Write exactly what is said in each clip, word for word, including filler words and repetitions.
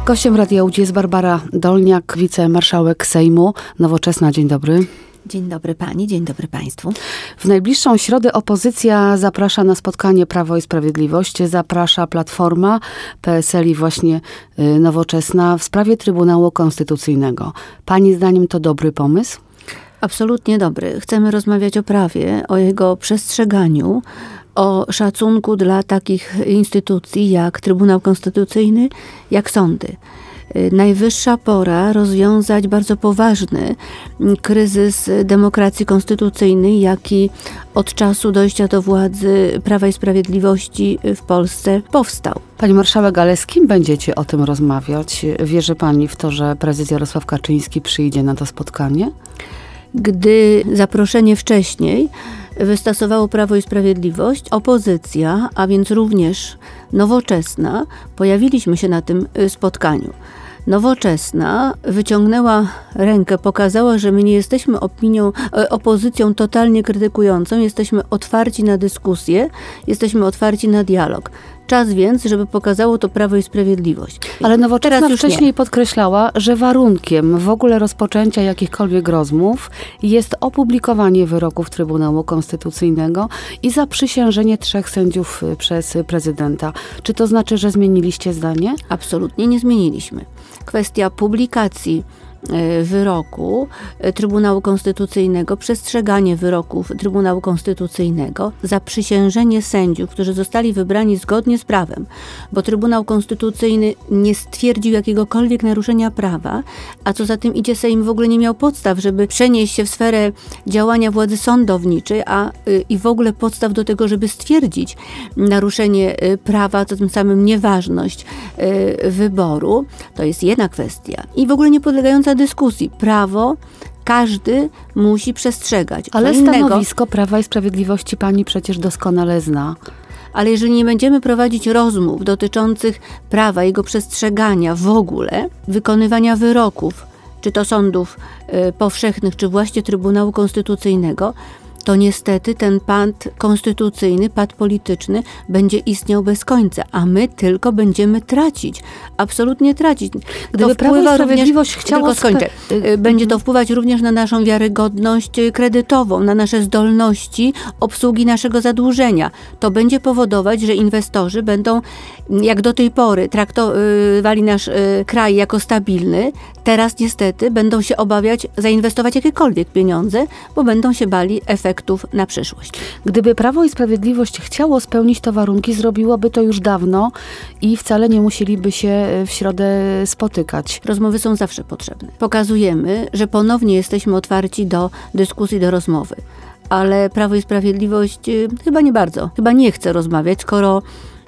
Gościem Radia Łódź jest Barbara Dolniak, wicemarszałek Sejmu Nowoczesna. Dzień dobry. Dzień dobry pani, dzień dobry państwu. W najbliższą środę opozycja zaprasza na spotkanie Prawo i Sprawiedliwość, zaprasza Platforma, P S L i właśnie Nowoczesna w sprawie Trybunału Konstytucyjnego. Pani zdaniem to dobry pomysł? Absolutnie dobry. Chcemy rozmawiać o prawie, o jego przestrzeganiu, o szacunku dla takich instytucji jak Trybunał Konstytucyjny, jak sądy. Najwyższa pora rozwiązać bardzo poważny kryzys demokracji konstytucyjnej, jaki od czasu dojścia do władzy Prawa i Sprawiedliwości w Polsce powstał. Pani marszałek, ale z kim będziecie o tym rozmawiać? Wierzy pani w to, że prezes Jarosław Kaczyński przyjdzie na to spotkanie? Gdy zaproszenie wcześniej wystosowało Prawo i Sprawiedliwość, opozycja, a więc również Nowoczesna, pojawiliśmy się na tym spotkaniu. Nowoczesna wyciągnęła rękę, pokazała, że my nie jesteśmy opinią, opozycją totalnie krytykującą, jesteśmy otwarci na dyskusję, jesteśmy otwarci na dialog. Czas więc, żeby pokazało to Prawo i Sprawiedliwość. Ale Nowoczesna wcześniej podkreślała, że warunkiem w ogóle rozpoczęcia jakichkolwiek rozmów jest opublikowanie wyroków Trybunału Konstytucyjnego i zaprzysiężenie trzech sędziów przez prezydenta. Czy to znaczy, że zmieniliście zdanie? Absolutnie nie zmieniliśmy. Kwestia publikacji wyroku Trybunału Konstytucyjnego, przestrzeganie wyroków Trybunału Konstytucyjnego, zaprzysiężenie sędziów, którzy zostali wybrani zgodnie z prawem, bo Trybunał Konstytucyjny nie stwierdził jakiegokolwiek naruszenia prawa, a co za tym idzie, Sejm w ogóle nie miał podstaw, żeby przenieść się w sferę działania władzy sądowniczej, a i w ogóle podstaw do tego, żeby stwierdzić naruszenie prawa, co tym samym nieważność wyboru. To jest jedna kwestia i w ogóle nie podlegająca dyskusji. Prawo każdy musi przestrzegać. Ale Co stanowisko innego, Prawa i Sprawiedliwości pani przecież doskonale zna. Ale jeżeli nie będziemy prowadzić rozmów dotyczących prawa, jego przestrzegania w ogóle, wykonywania wyroków, czy to sądów y, powszechnych, czy właśnie Trybunału Konstytucyjnego, to niestety ten pad konstytucyjny, pad polityczny będzie istniał bez końca, a my tylko będziemy tracić. Absolutnie tracić. Gdyby Prawo i Sprawiedliwość również, chciało... Tylko skończę. Będzie to wpływać również na naszą wiarygodność kredytową, na nasze zdolności obsługi naszego zadłużenia. To będzie powodować, że inwestorzy będą, jak do tej pory, traktowali nasz kraj jako stabilny, teraz niestety będą się obawiać zainwestować jakiekolwiek pieniądze, bo będą się bali efektów na przyszłość. Gdyby Prawo i Sprawiedliwość chciało spełnić te warunki, zrobiłoby to już dawno i wcale nie musieliby się w środę spotykać. Rozmowy są zawsze potrzebne. Pokazujemy, że ponownie jesteśmy otwarci do dyskusji, do rozmowy. Ale Prawo i Sprawiedliwość chyba nie bardzo, chyba nie chce rozmawiać, skoro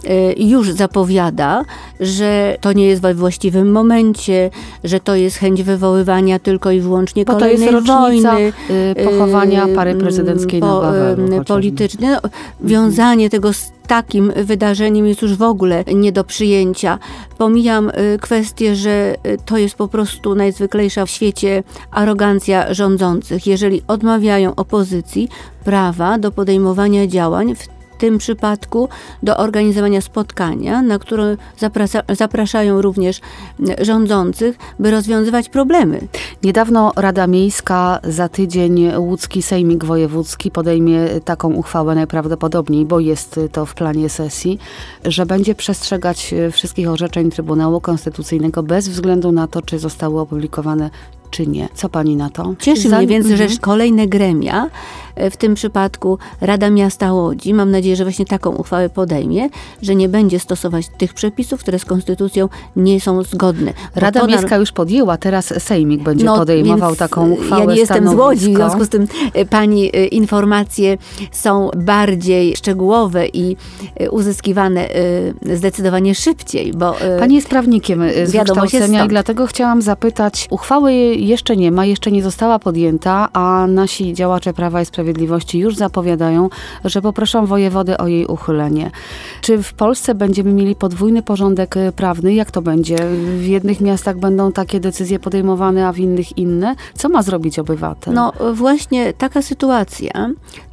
już zapowiada, że to nie jest we właściwym momencie, że to jest chęć wywoływania tylko i wyłącznie bo kolejnej to jest rocznica wojny pochowania pary prezydenckiej po, na Wawelu. Polityczne. No, wiązanie tego z takim wydarzeniem jest już w ogóle nie do przyjęcia. Pomijam kwestię, że to jest po prostu najzwyklejsza w świecie arogancja rządzących. Jeżeli odmawiają opozycji prawa do podejmowania działań, w W tym przypadku do organizowania spotkania, na które zaprasza, zapraszają również rządzących, by rozwiązywać problemy. Niedawno Rada Miejska, za tydzień łódzki Sejmik Wojewódzki podejmie taką uchwałę najprawdopodobniej, bo jest to w planie sesji, że będzie przestrzegać wszystkich orzeczeń Trybunału Konstytucyjnego bez względu na to, czy zostały opublikowane czy nie. Co pani na to? Cieszy mnie więc, że kolejne gremia, w tym przypadku Rada Miasta Łodzi, mam nadzieję, że właśnie taką uchwałę podejmie, że nie będzie stosować tych przepisów, które z konstytucją nie są zgodne. Bo Rada to Miejska już podjęła, teraz Sejmik będzie no, podejmował taką uchwałę. Ja nie jestem stanowisko. z Łodzi, w związku z tym pani informacje są bardziej szczegółowe i uzyskiwane zdecydowanie szybciej, bo pani jest prawnikiem z wykształcenia i dlatego chciałam zapytać, uchwały jeszcze nie ma, jeszcze nie została podjęta, a nasi działacze Prawa i Sprawiedliwości już zapowiadają, że poproszą wojewodę o jej uchylenie. Czy w Polsce będziemy mieli podwójny porządek prawny? Jak to będzie? W jednych miastach będą takie decyzje podejmowane, a w innych inne? Co ma zrobić obywatel? No właśnie taka sytuacja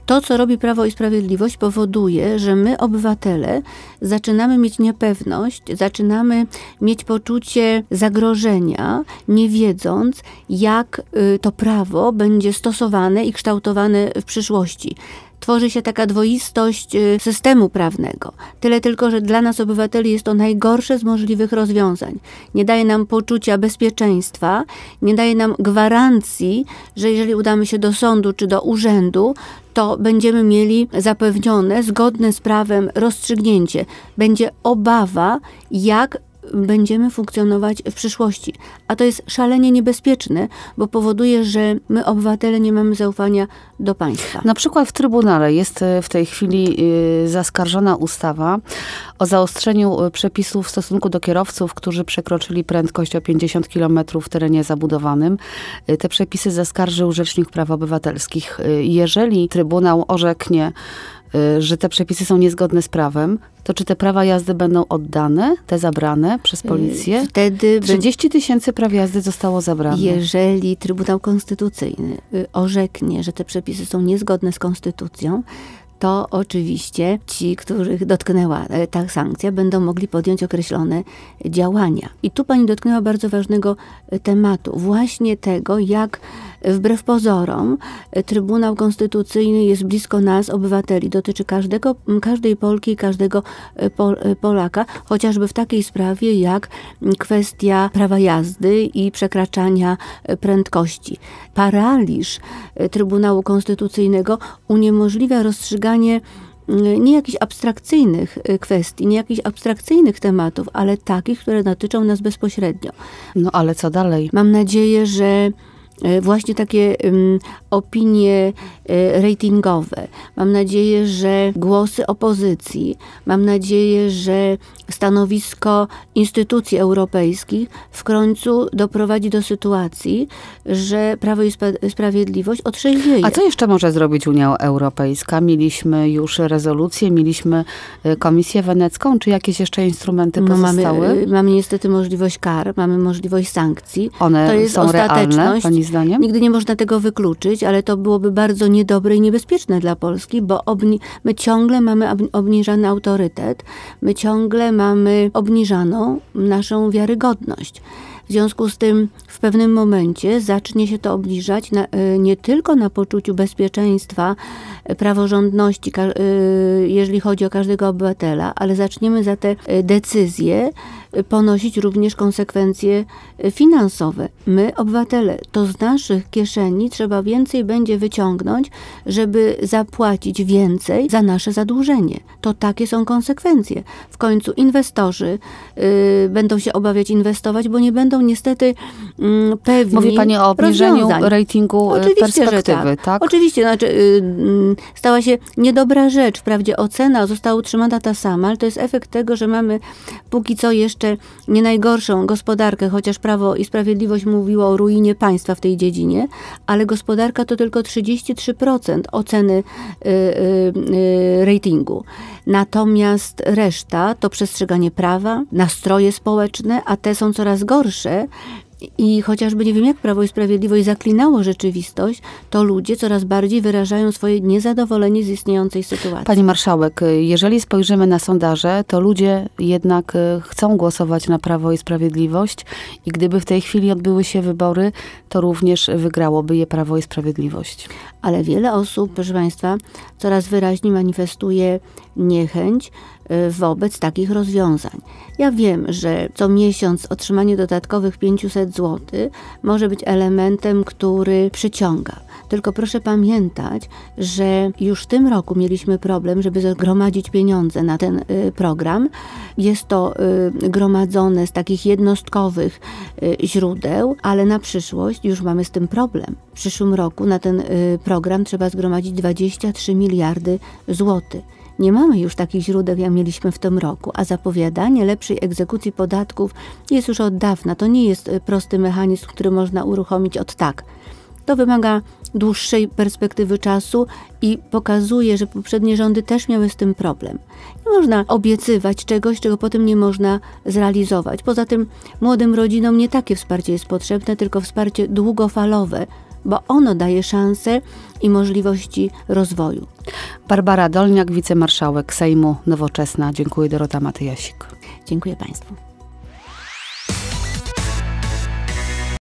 To, co robi Prawo i Sprawiedliwość, powoduje, że my, obywatele, zaczynamy mieć niepewność, zaczynamy mieć poczucie zagrożenia, nie wiedząc, jak to prawo będzie stosowane i kształtowane w przyszłości. Tworzy się taka dwoistość systemu prawnego. Tyle tylko, że dla nas, obywateli, jest to najgorsze z możliwych rozwiązań. Nie daje nam poczucia bezpieczeństwa, nie daje nam gwarancji, że jeżeli udamy się do sądu czy do urzędu, to będziemy mieli zapewnione, zgodne z prawem rozstrzygnięcie. Będzie obawa, jak będziemy funkcjonować w przyszłości. A to jest szalenie niebezpieczne, bo powoduje, że my, obywatele, nie mamy zaufania do państwa. Na przykład w Trybunale jest w tej chwili zaskarżona ustawa o zaostrzeniu przepisów w stosunku do kierowców, którzy przekroczyli prędkość o pięćdziesiąt kilometrów w terenie zabudowanym. Te przepisy zaskarżył Rzecznik Praw Obywatelskich. Jeżeli Trybunał orzeknie, że te przepisy są niezgodne z prawem, to czy te prawa jazdy będą oddane, te zabrane przez policję? Wtedy trzydzieści tysięcy praw jazdy zostało zabrane. Jeżeli Trybunał Konstytucyjny orzeknie, że te przepisy są niezgodne z konstytucją, to oczywiście ci, których dotknęła ta sankcja, będą mogli podjąć określone działania. I tu pani dotknęła bardzo ważnego tematu. Właśnie tego, jak wbrew pozorom Trybunał Konstytucyjny jest blisko nas, obywateli. Dotyczy każdego, każdej Polki i każdego Pol, Polaka, chociażby w takiej sprawie jak kwestia prawa jazdy i przekraczania prędkości. Paraliż Trybunału Konstytucyjnego uniemożliwia rozstrzyganie nie jakichś abstrakcyjnych kwestii, nie jakichś abstrakcyjnych tematów, ale takich, które dotyczą nas bezpośrednio. No ale co dalej? Mam nadzieję, że właśnie takie um, opinie e, ratingowe. Mam nadzieję, że głosy opozycji, mam nadzieję, że stanowisko instytucji europejskich w końcu doprowadzi do sytuacji, że Prawo i Sprawiedliwość otrzeźwieje. A co jeszcze może zrobić Unia Europejska? Mieliśmy już rezolucję, mieliśmy Komisję Wenecką, czy jakieś jeszcze instrumenty pozostały? No mamy, mamy niestety możliwość kar, mamy możliwość sankcji. One to jest są ostateczność. Realne, pani zdaniem? Nigdy nie można tego wykluczyć, ale to byłoby bardzo niedobre i niebezpieczne dla Polski, bo obni- my ciągle mamy ob- obniżany autorytet, my ciągle mamy obniżaną naszą wiarygodność. W związku z tym w pewnym momencie zacznie się to obniżać na, nie tylko na poczuciu bezpieczeństwa, praworządności, jeżeli chodzi o każdego obywatela, ale zaczniemy za te decyzje ponosić również konsekwencje finansowe. My, obywatele, to z naszych kieszeni trzeba więcej będzie wyciągnąć, żeby zapłacić więcej za nasze zadłużenie. To takie są konsekwencje. W końcu inwestorzy y, będą się obawiać inwestować, bo nie będą niestety y, pewni Mówi pani o obniżeniu rozwiązań. ratingu Oczywiście, perspektywy, że tak? tak? Oczywiście, znaczy, y, y, stała się niedobra rzecz. Wprawdzie ocena została utrzymana ta sama, ale to jest efekt tego, że mamy póki co jeszcze nie najgorszą gospodarkę, chociaż Prawo i Sprawiedliwość mówiło o ruinie państwa w tej dziedzinie, ale gospodarka to tylko trzydzieści trzy procent oceny y, y, y, ratingu. Natomiast reszta to przestrzeganie prawa, nastroje społeczne, a te są coraz gorsze. I chociażby nie wiem, jak Prawo i Sprawiedliwość zaklinało rzeczywistość, to ludzie coraz bardziej wyrażają swoje niezadowolenie z istniejącej sytuacji. Pani marszałek, jeżeli spojrzymy na sondaże, to ludzie jednak chcą głosować na Prawo i Sprawiedliwość i gdyby w tej chwili odbyły się wybory, to również wygrałoby je Prawo i Sprawiedliwość. Ale wiele osób, proszę państwa, coraz wyraźniej manifestuje niechęć wobec takich rozwiązań. Ja wiem, że co miesiąc otrzymanie dodatkowych pięćset złotych może być elementem, który przyciąga. Tylko proszę pamiętać, że już w tym roku mieliśmy problem, żeby zgromadzić pieniądze na ten y, program. Jest to y, gromadzone z takich jednostkowych y, źródeł, ale na przyszłość już mamy z tym problem. W przyszłym roku na ten y, program trzeba zgromadzić dwadzieścia trzy miliardy złotych. Nie mamy już takich źródeł, jak mieliśmy w tym roku, a zapowiadanie lepszej egzekucji podatków jest już od dawna. To nie jest prosty mechanizm, który można uruchomić od tak. To wymaga dłuższej perspektywy czasu i pokazuje, że poprzednie rządy też miały z tym problem. Nie można obiecywać czegoś, czego potem nie można zrealizować. Poza tym młodym rodzinom nie takie wsparcie jest potrzebne, tylko wsparcie długofalowe, bo ono daje szanse i możliwości rozwoju. Barbara Dolniak, wicemarszałek Sejmu Nowoczesna. Dziękuję. Dorota Matyjasik. Dziękuję Państwu.